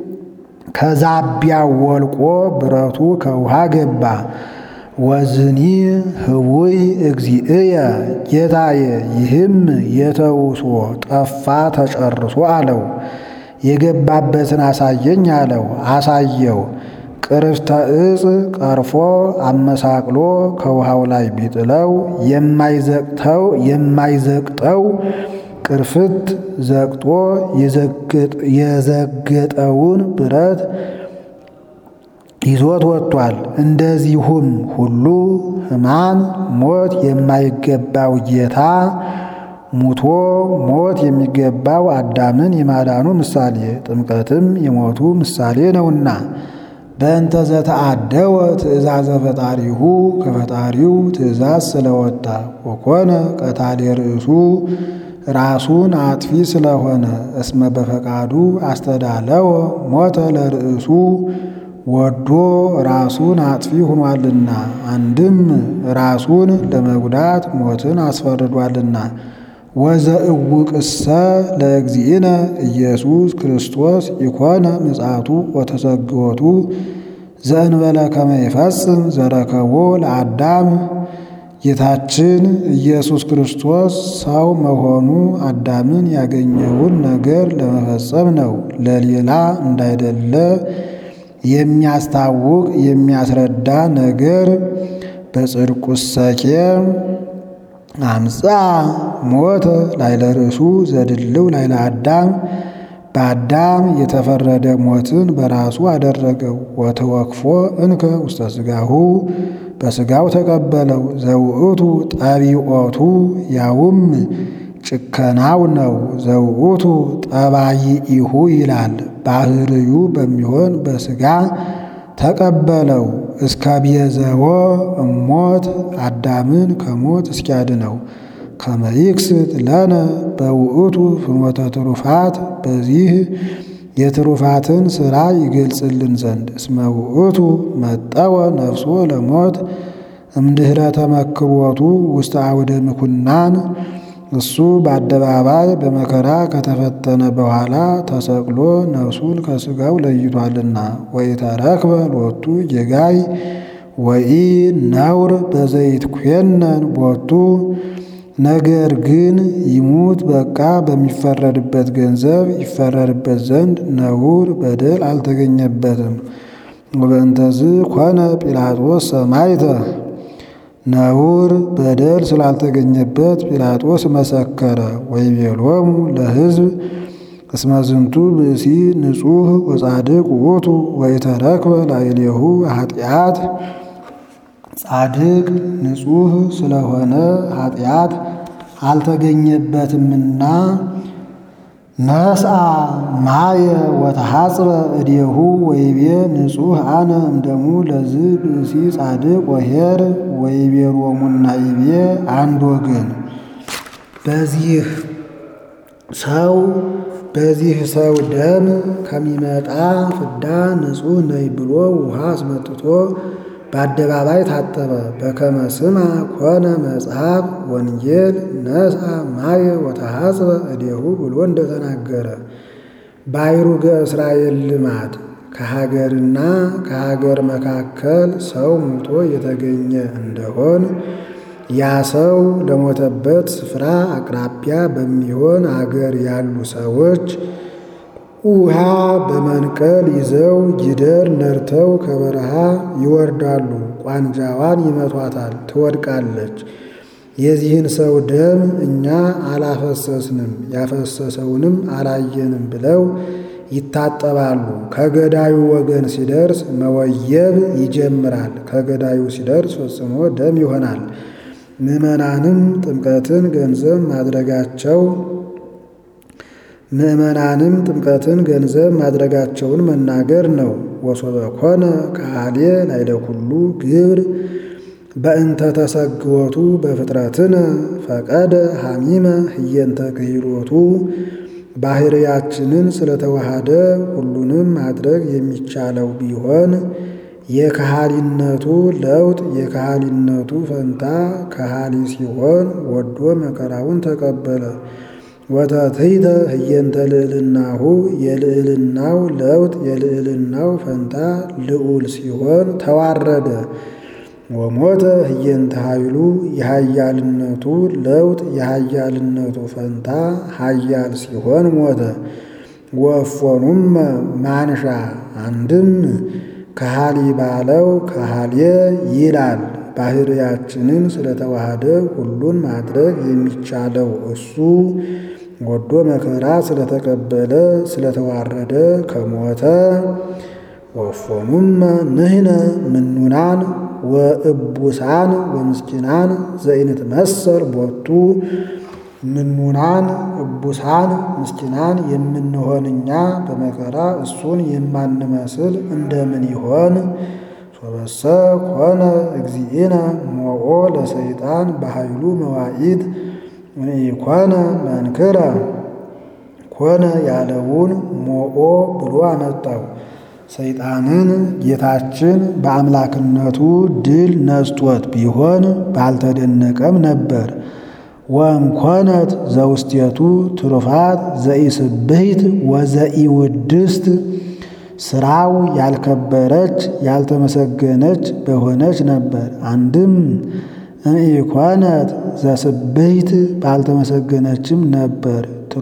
ከዛቢያው ወልቆ ብረቱ ከውሃ ገባ። ወዝኒ ህቡይ እግዚእየ ጌታዬ ይህም የተውሶ ጠፋ ተጨርሶ አለው። የገባበትን አሳየኝ አለው። አሳየው። ቅርፍተ ዕፅ ቀርፎ አመሳቅሎ ከውሃው ላይ ቢጥለው የማይዘቅተው የማይዘቅጠው ቅርፍት ዘቅጦ የዘገጠውን ብረት ይዞት ወጥቷል። እንደዚሁም ሁሉ ሕማም ሞት የማይገባው ጌታ ሙቶ ሞት የሚገባው አዳምን የማዳኑ ምሳሌ ጥምቀትም የሞቱ ምሳሌ ነውና በእንተ ዘተአደወ ትእዛዘ ፈጣሪሁ ከፈጣሪው ትእዛዝ ስለወጣ ወኮነ ቀታሌ ርእሱ ራሱን አጥፊ ስለሆነ እስመ በፈቃዱ አስተዳለወ ሞተ ለርእሱ ወዶ ራሱን አጥፊ ሆኗልና። አንድም ራሱን ለመጉዳት ሞትን አስፈርዷልና። ወዘእውቅሰ ለእግዚእነ ኢየሱስ ክርስቶስ ኢኮነ ምጽአቱ ወተሰግወቱ ዘእንበለ ከመ ይፈጽም ዘረከቦ ለአዳም ጌታችን ኢየሱስ ክርስቶስ ሰው መሆኑ አዳምን ያገኘውን ነገር ለመፈጸም ነው፣ ለሌላ እንዳይደለ የሚያስታውቅ የሚያስረዳ ነገር። በጽድቁሰኬ አምፃ ሞተ ላይለ ርእሱ ዘድልው ላይለ አዳም በአዳም የተፈረደ ሞትን በራሱ አደረገው። ወተወክፎ እንከ ውስተ ሥጋሁ በሥጋው ተቀበለው። ዘውእቱ ጠቢዖቱ ያውም ጭከናው ነው። ዘውእቱ ጠባይኢሁ ይላል። ባህርዩ በሚሆን በሥጋ ተቀበለው። እስከ ቤዘዎ እሞት አዳምን ከሞት እስኪያድነው። ከመ ይክስት ለነ በውእቱ ፍኖተ ትሩፋት በዚህ የትሩፋትን ሥራ ይገልጽልን ዘንድ። እስመ ውእቱ መጠወ ነፍሶ ለሞት እምድኅረ ተመክሮቱ ውስተ አውደ ምኩናን እሱ በአደባባይ በመከራ ከተፈተነ በኋላ ተሰቅሎ ነፍሱን ከሥጋው ለይቷልና። ወኢተረክበ ሎቱ ጌጋይ ወኢ ነውር በዘይትኮነን ቦቱ ነገር ግን ይሙት በቃ በሚፈረድበት ገንዘብ ይፈረድበት ዘንድ ነውር በደል አልተገኘበትም። ወበእንተዝ ኮነ ጲላጦስ ሰማዕተ ነውር በደል ስላልተገኘበት ጲላጦስ መሰከረ። ወይቤሎሙ ለሕዝብ እስመ ዝንቱ ብእሲ ንጹሕ ወጻድቅ ውእቱ ወኢተረክበ ላዕሌሁ ኃጢአት ጻድቅ ንጹሕ ስለሆነ ኃጢአት አልተገኘበትምና ነስአ ማየ ወተሐጽበ እዴሁ ወይቤ ንጹሕ አነ እምደሙ ለዝ ብእሲ ጻድቅ ወኄር ወይቤሎሙና ይቤ አንድ ወገን በዚህ ሰው በዚህ ሰው ደም ከሚመጣ ፍዳ ንጹሕ ነኝ ብሎ ውሃ አስመጥቶ በአደባባይ ታጠበ። በከመ ስማ ኮነ መጽሐፍ ወንጌል ነስአ ማየ ወተሐጽበ እዴሁ ብሎ እንደተናገረ ባይሩገ እስራኤል ልማድ ከሀገርና ከሀገር መካከል ሰው ሙቶ የተገኘ እንደሆን ያ ሰው ለሞተበት ስፍራ አቅራቢያ በሚሆን አገር ያሉ ሰዎች ውሃ በመንቀል ይዘው ጊደር ነድተው ከበረሃ ይወርዳሉ። ቋንጃዋን ይመቷታል፣ ትወድቃለች። የዚህን ሰው ደም እኛ አላፈሰስንም ያፈሰሰውንም አላየንም ብለው ይታጠባሉ። ከገዳዩ ወገን ሲደርስ መወየብ ይጀምራል። ከገዳዩ ሲደርስ ፈጽሞ ደም ይሆናል። ምዕመናንም ጥምቀትን ገንዘብ ማድረጋቸው ምዕመናንም ጥምቀትን ገንዘብ ማድረጋቸውን መናገር ነው። ወሶበ ኮነ ካህሌ ላይለ ኩሉ ግብር በእንተ ተሰግወቱ በፍጥረትነ ፈቀደ ሐሚመ ህየንተ ክህሎቱ ባህርያችንን ስለተዋሃደ ሁሉንም ማድረግ የሚቻለው ቢሆን የካህሊነቱ ለውጥ የካህሊነቱ ፈንታ ካህሊ ሲሆን ወዶ መከራውን ተቀበለ። ወተትሕተ ህየንተ ልዕልናሁ የልዕልናው ለውጥ የልዕልናው ፈንታ ልዑል ሲሆን ተዋረደ። ወሞተ ህየንተ ኃይሉ የኃያልነቱ ለውጥ የኃያልነቱ ፈንታ ኃያል ሲሆን ሞተ። ወእፎኑመ ማንሻ አንድም ካህሊ ባለው ካህሌ ይላል። ባህርያችንን ስለተዋሃደ ሁሉን ማድረግ የሚቻለው እሱ ወዶ መከራ ስለተቀበለ ስለተዋረደ ከሞተ። ወእፎኑመ ንሕነ ምኑናን ወእቡሳን ወምስኪናን ዘኢንትመሰል ቦቱ ምኑናን እቡሳን ምስኪናን የምንሆን እኛ በመከራ እሱን የማንመስል እንደምን ይሆን? ሶበሰ ኮነ እግዚእነ ሞኦ ለሰይጣን በኃይሉ መዋኢድ ኢኮነ መንክረ ኮነ ያለውን ሞኦ ብሎ አመጣው። ሰይጣንን ጌታችን በአምላክነቱ ድል ነስቶት ቢሆን ባልተደነቀም ነበር። ወእምኮነት ዘውስቴቱ ትሩፋት ዘኢስብሕት ወዘኢውድስት ስራው ያልከበረች ያልተመሰገነች በሆነች ነበር። አንድም እምኢኮነት ዘስብሕት ባልተመሰገነችም ነበር።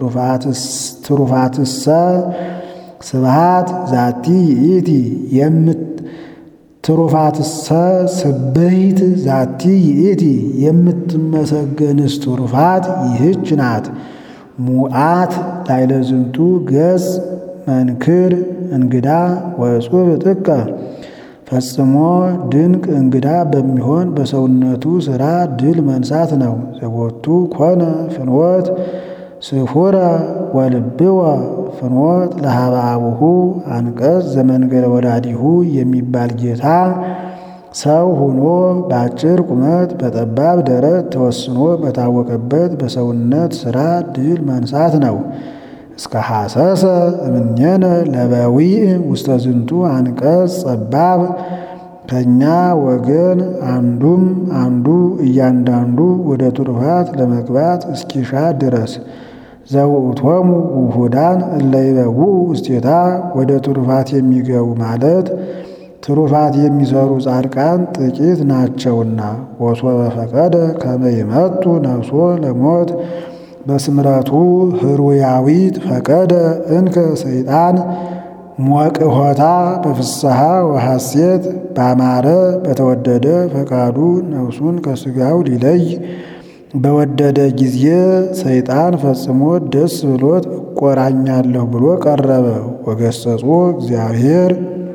ትሩፋትሰ ስብሐት ዛቲ ይእቲ የምት ትሩፋትሰ ስብሕት ዛቲ ይእቲ የምትመሰገንስ ትሩፋት ይህች ናት። ሙዓት ላዕለ ዝንቱ ገጽ መንክር እንግዳ ወእጹብ ጥቀ ፈጽሞ ድንቅ እንግዳ በሚሆን በሰውነቱ ሥራ ድል መንሳት ነው። ዘቦቱ ኮነ ፍኖት ስፉረ ወልብወ ፍኖት ለኀበ አቡሁ አንቀጽ ዘመንገለ ወዳዲሁ የሚባል ጌታ ሰው ሆኖ በአጭር ቁመት በጠባብ ደረት ተወስኖ በታወቀበት በሰውነት ሥራ ድል መንሳት ነው። እስከ ሐሰሰ እምኔነ ለበዊዕ ውስተ ዝንቱ አንቀጽ ጸባብ ከእኛ ወገን አንዱም አንዱ እያንዳንዱ ወደ ትሩፋት ለመግባት እስኪሻ ድረስ ዘውእቶሙ ውሁዳን እለ ይበውዑ ውስቴታ ወደ ትሩፋት የሚገቡ ማለት ትሩፋት የሚሰሩ ጻድቃን ጥቂት ናቸውና። ወሶበ ፈቀደ ከመ ይመቱ ነፍሶ ለሞት በስምረቱ ህሩያዊት ፈቀደ እንከ ሰይጣን ሞቅሆታ በፍስሐ ወሐሴት ባማረ በተወደደ ፈቃዱ ነፍሱን ከሥጋው ሊለይ በወደደ ጊዜ ሰይጣን ፈጽሞ ደስ ብሎት እቆራኛለሁ ብሎ ቀረበ። ወገሰጾ እግዚአብሔር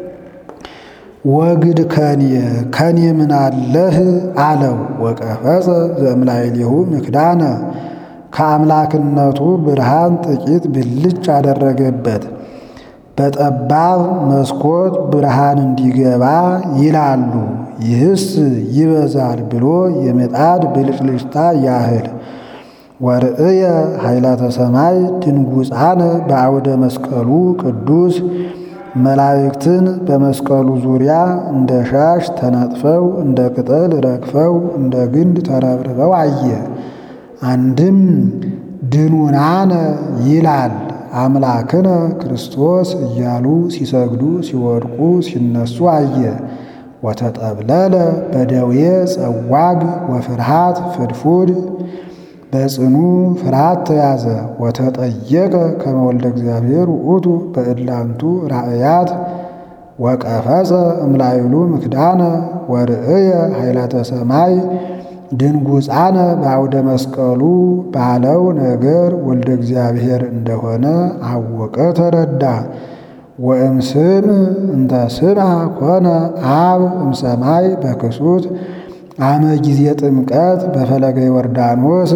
ወግድ ከንየ ከኔ ምን አለህ አለው። ወቀፈጸ ዘእምላዕሌሁ ምክዳነ ከአምላክነቱ ብርሃን ጥቂት ብልጭ አደረገበት። በጠባብ መስኮት ብርሃን እንዲገባ ይላሉ። ይህስ ይበዛል ብሎ የምጣድ ብልጭልጭታ ያህል። ወርእየ ኃይላተ ሰማይ ድንጉፃነ በአውደ መስቀሉ ቅዱስ መላእክትን በመስቀሉ ዙሪያ እንደ ሻሽ ተነጥፈው እንደ ቅጠል ረግፈው እንደ ግንድ ተረብርበው አየ። አንድም ድኑናነ ይላል አምላክነ ክርስቶስ እያሉ ሲሰግዱ ሲወድቁ ሲነሱ አየ። ወተጠብለለ በደዌ ጸዋግ ወፍርሃት ፍድፉድ በጽኑ ፍርሃት ተያዘ። ወተጠየቀ ከመ ወልደ እግዚአብሔር ውእቱ በእላንቱ ራእያት ወቀፈጸ እምላይሉ ምክዳነ ወርእየ ኃይላተ ሰማይ ድንጉፃነ በአውደ መስቀሉ ባለው ነገር ወልደ እግዚአብሔር እንደሆነ አወቀ ተረዳ። ወእምስም እንተ ስምዐ ኮነ አብ እምሰማይ በክሱት አመ ጊዜ ጥምቀት በፈለገ ዮርዳኖስ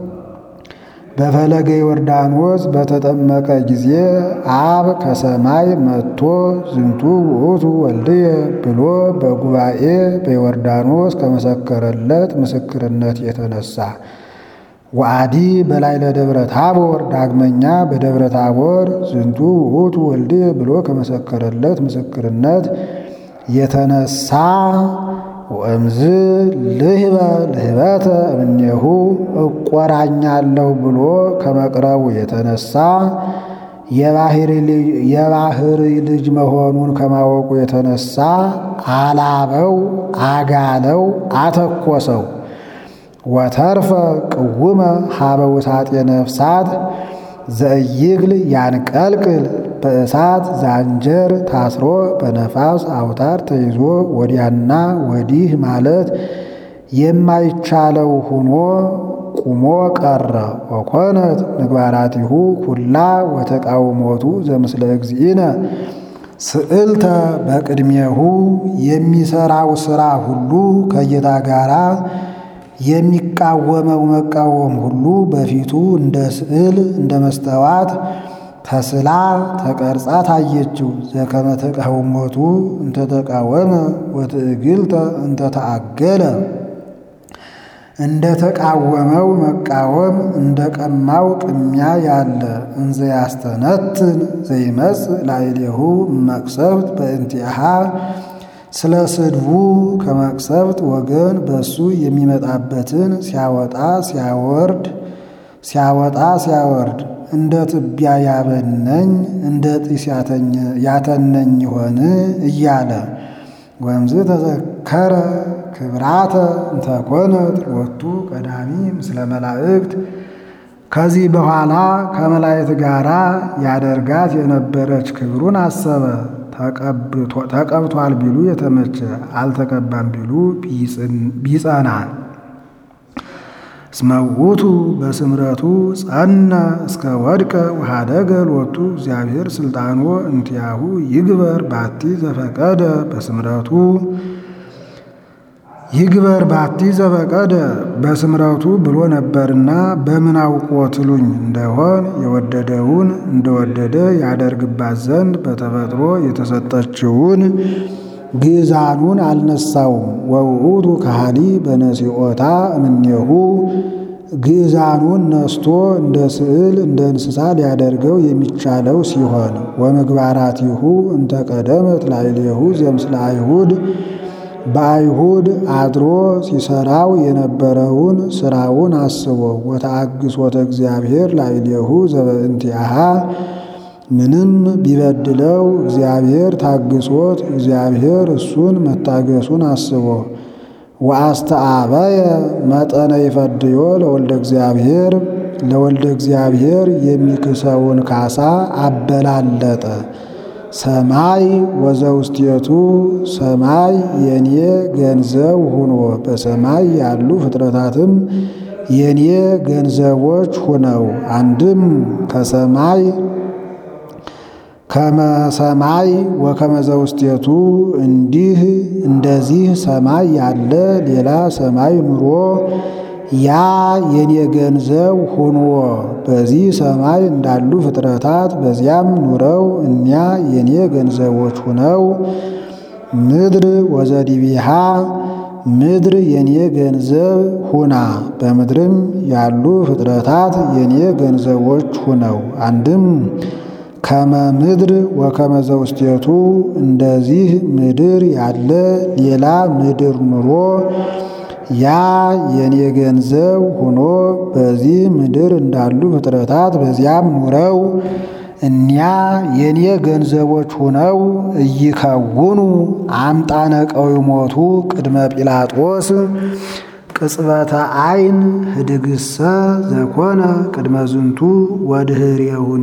በፈለገ ዮርዳኖስ በተጠመቀ ጊዜ አብ ከሰማይ መጥቶ ዝንቱ ውእቱ ወልድየ ብሎ በጉባኤ በዮርዳኖስ ከመሰከረለት ምስክርነት የተነሳ ወአዲ በላዕለ ደብረ ታቦር ዳግመኛ በደብረ ታቦር ዝንቱ ውእቱ ወልድየ ብሎ ከመሰከረለት ምስክርነት የተነሳ ወእምዝ ልህበ ልህበተ እምኔሁ እቆራኛለሁ ብሎ ከመቅረቡ የተነሳ የባሕሪ ልጅ መሆኑን ከማወቁ የተነሳ አላበው፣ አጋለው፣ አተኮሰው። ወተርፈ ቅውመ ሀበ ውሳጤ ነፍሳት ዘእይግል ያንቀልቅል በእሳት ዛንጀር ታስሮ በነፋስ አውታር ተይዞ ወዲያና ወዲህ ማለት የማይቻለው ሆኖ ቁሞ ቀረ። ወኮነት ምግባራቲሁ ኩላ ወተቃውሞቱ ዘምስለ እግዚእነ ስዕልተ በቅድሜሁ የሚሰራው ሥራ ሁሉ ከጌታ ጋራ የሚቃወመው መቃወም ሁሉ በፊቱ እንደ ስዕል እንደ መስተዋት ተስላ ተቀርጻ ታየችው። ዘከመ ተቃውሞቱ እንተ ተቃወመ ወትዕግልተ እንተ ተአገለ እንደ ተቃወመው መቃወም እንደ ቀማው ቅሚያ ያለ እንዘ ያስተነትን ዘይመጽእ ላዕሌሁ መቅሰፍት በእንቲአሃ ስለ ስድቡ ከመቅሰፍት ወገን በሱ የሚመጣበትን ሲያወጣ ሲያወርድ ሲያወጣ ሲያወርድ እንደ ትቢያ ያበነኝ እንደ ጢስ ያተነኝ ይሆን እያለ ወእምዝ ተዘከረ ክብራተ እንተኮነት ሎቱ ቀዳሚ ምስለ መላእክት ከዚህ በኋላ ከመላእክት ጋራ ያደርጋት የነበረች ክብሩን አሰበ። ተቀብቷል ቢሉ የተመቸ አልተቀባም ቢሉ ቢጸና እስመ ውእቱ በስምረቱ ጸነ እስከ ወድቀ ወኀደገ ሎቱ እግዚአብሔር ስልጣኖ እንቲአሁ ይግበር ባቲ ዘፈቀደ በስምረቱ ይግበር ባቲ ዘፈቀደ በስምረቱ ብሎ ነበርና በምን አውቆ ትሉኝ እንደሆን የወደደውን እንደወደደ ያደርግባት ዘንድ በተፈጥሮ የተሰጠችውን ግእዛኑን አልነሳውም። ወውእቱ ከሃሊ በነሲኦታ እምኔሁ ግእዛኑን ነስቶ እንደ ስዕል እንደ እንስሳ ሊያደርገው የሚቻለው ሲሆን ወምግባራቲሁ እንተ ቀደመት ላዕሌሁ ዘምስለ አይሁድ በአይሁድ አድሮ ሲሰራው የነበረውን ስራውን አስቦ ወተአግሶተ እግዚአብሔር ላዕሌሁ ዘበእንቲአሃ ምንም ቢበድለው እግዚአብሔር ታግሶት እግዚአብሔር እሱን መታገሱን አስቦ ወአስተአበየ መጠነ ይፈድዮ ለወልደ እግዚአብሔር ለወልደ እግዚአብሔር የሚክሰውን ካሳ አበላለጠ። ሰማይ ወዘውስቴቱ ሰማይ የኔ ገንዘብ ሁኖ በሰማይ ያሉ ፍጥረታትም የኔ ገንዘቦች ሁነው አንድም ከሰማይ ከመሰማይ ወከመዘውስቴቱ እንዲህ እንደዚህ ሰማይ ያለ ሌላ ሰማይ ኑሮ ያ የኔ ገንዘብ ሆኖ በዚህ ሰማይ እንዳሉ ፍጥረታት በዚያም ኑረው እኛ የኔ ገንዘቦች ሆነው ምድር ወዘዲቢሃ ምድር የኔ ገንዘብ ሁና በምድርም ያሉ ፍጥረታት የኔ ገንዘቦች ሁነው አንድም ከመ ምድር ወከመ ዘውስቴቱ እንደዚህ ምድር ያለ ሌላ ምድር ኑሮ ያ የኔ ገንዘብ ሆኖ በዚህ ምድር እንዳሉ ፍጥረታት በዚያም ኑረው እኒያ የኔ ገንዘቦች ሆነው እይከውኑ አምጣነ ቀዊሞቱ ቅድመ ጲላጦስ ቅጽበተ አይን ህድግሰ ዘኮነ ቅድመ ዝንቱ ወድህሬሁኒ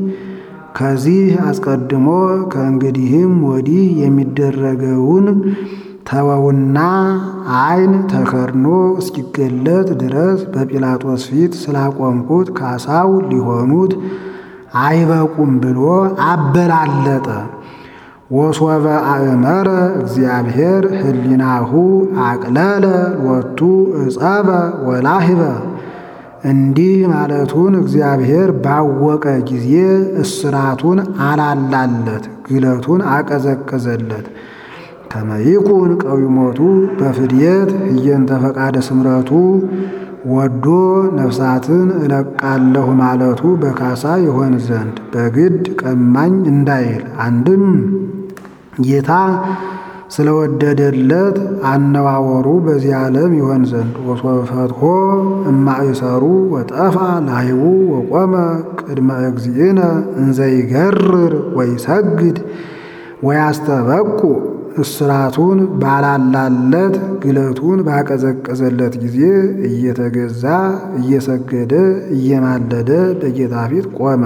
ከዚህ አስቀድሞ ከእንግዲህም ወዲህ የሚደረገውን ተወውና አይን ተከርኖ እስኪገለጥ ድረስ በጲላጦስ ፊት ስላቆምኩት ካሳው ሊሆኑት አይበቁም ብሎ አበላለጠ። ወሶበ አእመረ እግዚአብሔር ህሊናሁ አቅለለ ሎቱ እጸበ ወላህበ እንዲህ ማለቱን እግዚአብሔር ባወቀ ጊዜ እስራቱን አላላለት፣ ግለቱን አቀዘቀዘለት። ከመይኩን ቀዊሞቱ በፍድየት ህየንተ ፈቃደ ስምረቱ ወዶ ነፍሳትን እለቃለሁ ማለቱ በካሳ ይሆን ዘንድ በግድ ቀማኝ እንዳይል፣ አንድም ጌታ ስለወደደለት አነዋወሩ በዚህ ዓለም ይሆን ዘንድ ወሶፈትሆ እማእሰሩ ወጠፋ ላህቡ ወቆመ ቅድመ እግዚእነ እንዘይገርር ወይሰግድ ወያስተበቁ እስራቱን ባላላለት ግለቱን ባቀዘቀዘለት ጊዜ እየተገዛ እየሰገደ እየማለደ በጌታ ፊት ቆመ።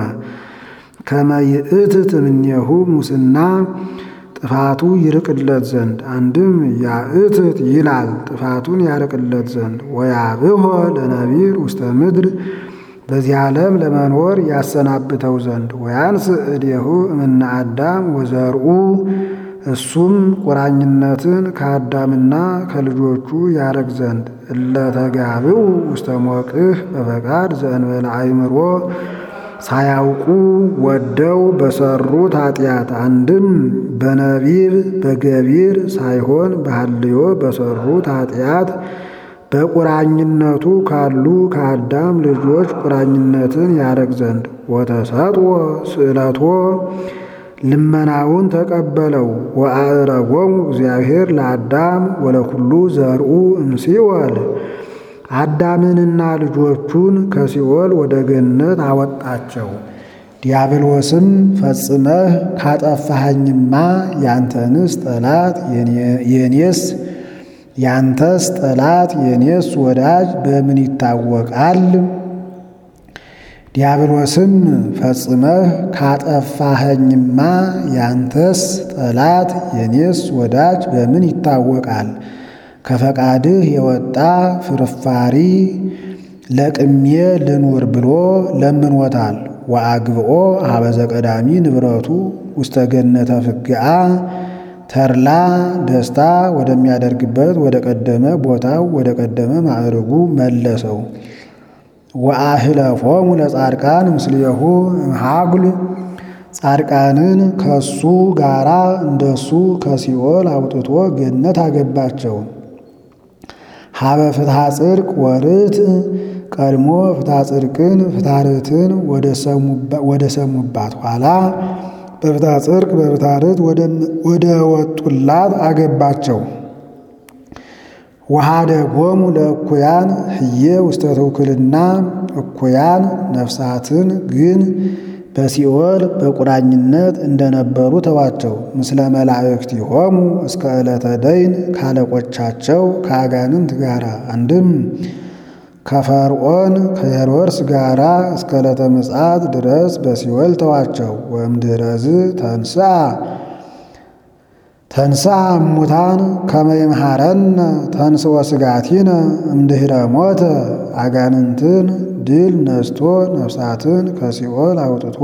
ከመይእትት እምኔሁ ሙስና ጥፋቱ ይርቅለት ዘንድ፣ አንድም ያእትት ይላል ጥፋቱን ያርቅለት ዘንድ። ወያብሖ ለነቢር ውስተ ምድር በዚህ ዓለም ለመኖር ያሰናብተው ዘንድ። ወያንስ እዴሁ እምነ አዳም ወዘርኡ እሱም ቁራኝነትን ከአዳምና ከልጆቹ ያረግ ዘንድ። እለተጋብኡ ውስተ ሞቅህ በፈቃድ ዘእንበለ አእምሮ ሳያውቁ ወደው በሰሩት ኃጢአት፣ አንድም በነቢብ በገቢር ሳይሆን በሐልዮ በሰሩት ኃጢአት በቁራኝነቱ ካሉ ከአዳም ልጆች ቁራኝነትን ያረግ ዘንድ። ወተሰጥዎ ስእለቶ ልመናውን ተቀበለው። ወአዕረጎሙ እግዚአብሔር ለአዳም ወለኩሉ ዘርኡ እምሲኦል አዳምንና ልጆቹን ከሲኦል ወደ ገነት አወጣቸው። ዲያብሎስም ፈጽመህ ካጠፋኸኝማ ያንተንስ ጠላት የኔስ ያንተስ ጠላት የኔስ ወዳጅ በምን ይታወቃል? ዲያብሎስም ፈጽመህ ካጠፋኸኝማ ያንተስ ጠላት የኔስ ወዳጅ በምን ይታወቃል? ከፈቃድህ የወጣ ፍርፋሪ ለቅሜ ልኑር ብሎ ለምኖታል። ወአግብኦ ሀበዘ ቀዳሚ ንብረቱ ውስተ ገነተ ፍግአ ተርላ ደስታ ወደሚያደርግበት ወደ ቀደመ ቦታው ወደ ቀደመ ማዕርጉ መለሰው። ወአህለፎሙ ለጻድቃን ምስሌሁ እምሃጉል ጻድቃንን ከሱ ጋራ እንደሱ ከሲኦል አውጥቶ ገነት አገባቸው። ሀበ ፍትሐ ጽድቅ ወርት ቀድሞ ፍትሐ ጽድቅን ፍትሐ ርትን ወደ ሰሙባት ኋላ በፍትሐ ጽድቅ በፍትሐ ርት ወደ ወጡላት አገባቸው። ወኀደጎሙ ለእኩያን ህዬ ውስተ ትውክልና እኩያን ነፍሳትን ግን በሲኦል በቁራኝነት እንደነበሩ ተዋቸው። ምስለ መላእክቲሆሙ እስከ ዕለተ ደይን ካለቆቻቸው ከአጋንንት ጋራ፣ አንድም ከፈርዖን ከሄሮድስ ጋራ እስከ ዕለተ ምጽአት ድረስ በሲኦል ተዋቸው። ወእምድኅረዝ ተንሥአ ተንሥአ እሙታን ከመ ይምሃረነ ተንሥኦ ሥጋቲነ እምድኅረ ሞተ አጋንንትን ድል ነስቶ ነፍሳትን ከሲኦል አውጥቶ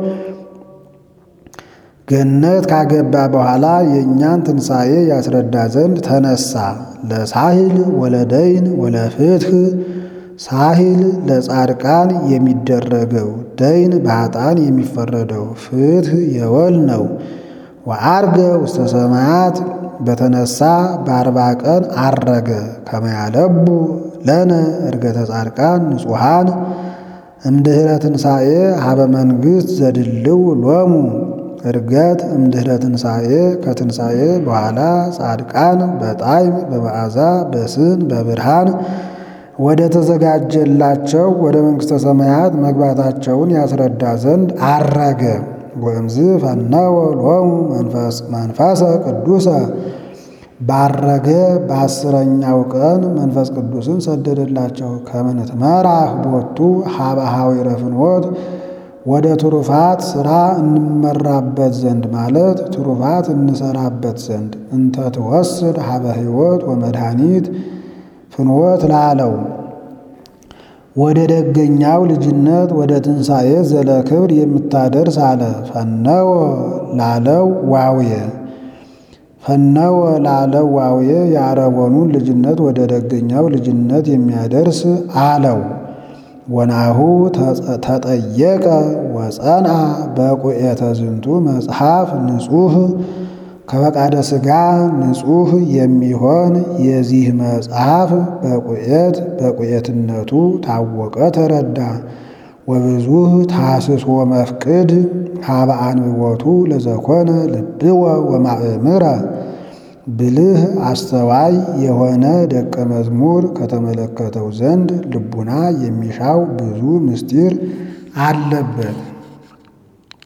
ገነት ካገባ በኋላ የእኛን ትንሣኤ ያስረዳ ዘንድ ተነሳ። ለሳሂል ወለደይን ወለፍትህ ሳሂል ለጻድቃን የሚደረገው፣ ደይን በኃጥአን የሚፈረደው፣ ፍትህ የወል ነው። ወዐርገ ውስተ ሰማያት በተነሳ በአርባ ቀን አረገ። ከመ ያለቡ ለነ ዕርገተ ጻድቃን ንጹሐን እምድኅረ ትንሣኤ ሀበ መንግሥት ዘድልው ሎሙ ዕርገት እምድኅረ ትንሣኤ ከትንሣኤ በኋላ ጻድቃን በጣዕም በመዓዛ በስን በብርሃን ወደ ተዘጋጀላቸው ወደ መንግሥተ ሰማያት መግባታቸውን ያስረዳ ዘንድ አረገ። ወእምዝ ፈነወ ሎሙ መንፈሰ ቅዱሰ ባረገ በአስረኛው ቀን መንፈስ ቅዱስን ሰደደላቸው። ከመንትመራህ ቦቱ ሀበ ኀዊረ ፍኖት ወደ ትሩፋት ሥራ እንመራበት ዘንድ ማለት ትሩፋት እንሰራበት ዘንድ እንተ ትወስድ ሀበ ሕይወት ወመድኃኒት ፍኖት ላለው ወደ ደገኛው ልጅነት ወደ ትንሣኤ ዘለክብር የምታደርስ አለ። ፈነወ ላለው ዋውየ ፈነወ ላለው ዋውየ የአረቦኑን ልጅነት ወደ ደገኛው ልጅነት የሚያደርስ አለው። ወናሁ ተጠየቀ ወጸንዐ በቁኤተ ዝንቱ መጽሐፍ ንጹሕ ከፈቃደ ሥጋ ንጹሕ የሚሆን የዚህ መጽሐፍ በቁኤት በቁኤትነቱ ታወቀ ተረዳ። ወብዙህ ታስሶ መፍቅድ ሀበ አንብቦቱ ለዘኮነ ልብወ ወማእምረ ብልህ አስተዋይ የሆነ ደቀ መዝሙር ከተመለከተው ዘንድ ልቡና የሚሻው ብዙ ምስጢር አለበት።